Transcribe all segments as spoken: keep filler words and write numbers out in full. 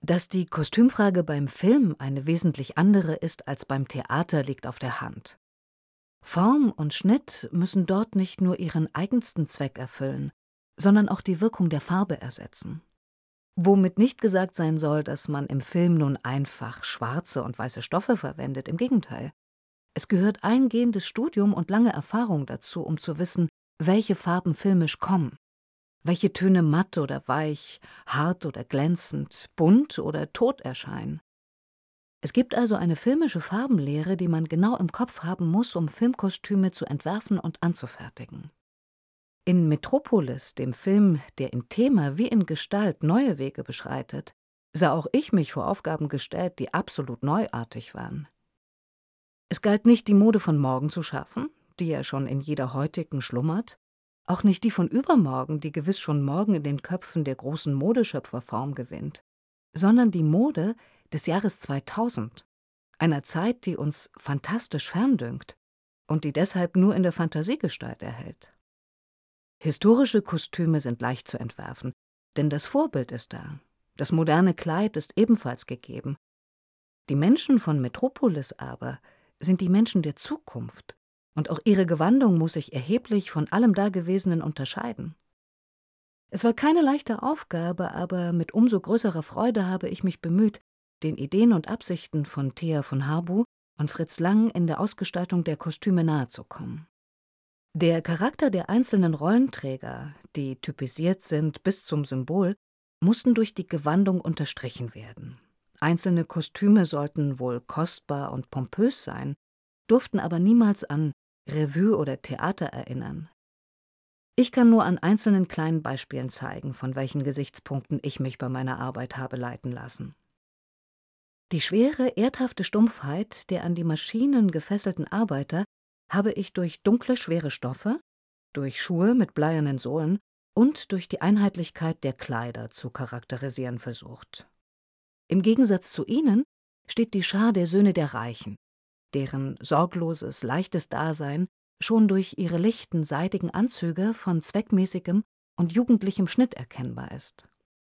Dass die Kostümfrage beim Film eine wesentlich andere ist als beim Theater, liegt auf der Hand. Form und Schnitt müssen dort nicht nur ihren eigensten Zweck erfüllen, sondern auch die Wirkung der Farbe ersetzen. Womit nicht gesagt sein soll, dass man im Film nun einfach schwarze und weiße Stoffe verwendet, im Gegenteil. Es gehört eingehendes Studium und lange Erfahrung dazu, um zu wissen, welche Farben filmisch kommen, welche Töne matt oder weich, hart oder glänzend, bunt oder tot erscheinen. Es gibt also eine filmische Farbenlehre, die man genau im Kopf haben muss, um Filmkostüme zu entwerfen und anzufertigen. In Metropolis, dem Film, der im Thema wie in Gestalt neue Wege beschreitet, sah auch ich mich vor Aufgaben gestellt, die absolut neuartig waren. Es galt nicht, die Mode von morgen zu schaffen, die ja schon in jeder heutigen schlummert, auch nicht die von übermorgen, die gewiss schon morgen in den Köpfen der großen Modeschöpfer Form gewinnt, sondern die Mode des Jahres zweitausend, einer Zeit, die uns fantastisch ferndünkt und die deshalb nur in der Fantasiegestalt erhält. Historische Kostüme sind leicht zu entwerfen, denn das Vorbild ist da. Das moderne Kleid ist ebenfalls gegeben. Die Menschen von Metropolis aber sind die Menschen der Zukunft, und auch ihre Gewandung muss sich erheblich von allem Dagewesenen unterscheiden. Es war keine leichte Aufgabe, aber mit umso größerer Freude habe ich mich bemüht, den Ideen und Absichten von Thea von Harbou und Fritz Lang in der Ausgestaltung der Kostüme nahezukommen. Der Charakter der einzelnen Rollenträger, die typisiert sind bis zum Symbol, mussten durch die Gewandung unterstrichen werden. Einzelne Kostüme sollten wohl kostbar und pompös sein, durften aber niemals an Revue oder Theater erinnern. Ich kann nur an einzelnen kleinen Beispielen zeigen, von welchen Gesichtspunkten ich mich bei meiner Arbeit habe leiten lassen. Die schwere, erdhafte Stumpfheit der an die Maschinen gefesselten Arbeiter habe ich durch dunkle, schwere Stoffe, durch Schuhe mit bleiernen Sohlen und durch die Einheitlichkeit der Kleider zu charakterisieren versucht. Im Gegensatz zu ihnen steht die Schar der Söhne der Reichen, deren sorgloses, leichtes Dasein schon durch ihre lichten, seidigen Anzüge von zweckmäßigem und jugendlichem Schnitt erkennbar ist.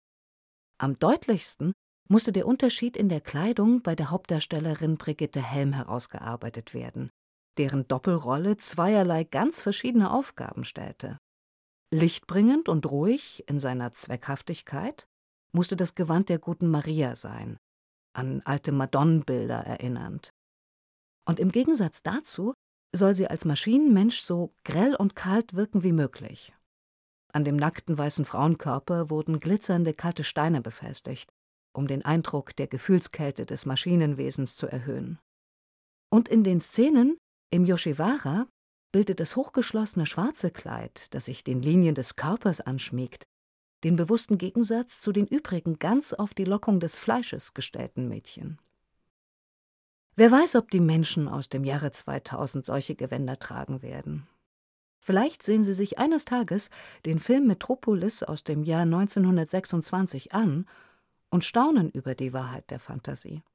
Am deutlichsten musste der Unterschied in der Kleidung bei der Hauptdarstellerin Brigitte Helm herausgearbeitet werden, deren Doppelrolle zweierlei ganz verschiedene Aufgaben stellte. Lichtbringend und ruhig in seiner Zweckhaftigkeit musste das Gewand der guten Maria sein, an alte Madonnenbilder erinnernd. Und im Gegensatz dazu soll sie als Maschinenmensch so grell und kalt wirken wie möglich. An dem nackten weißen Frauenkörper wurden glitzernde kalte Steine befestigt, um den Eindruck der Gefühlskälte des Maschinenwesens zu erhöhen. Und in den Szenen im Yoshiwara bildet das hochgeschlossene schwarze Kleid, das sich den Linien des Körpers anschmiegt, den bewussten Gegensatz zu den übrigen ganz auf die Lockung des Fleisches gestellten Mädchen. Wer weiß, ob die Menschen aus dem Jahre zweitausend solche Gewänder tragen werden. Vielleicht sehen sie sich eines Tages den Film Metropolis aus dem Jahr neunzehnhundertsechsundzwanzig an und staunen über die Wahrheit der Fantasie.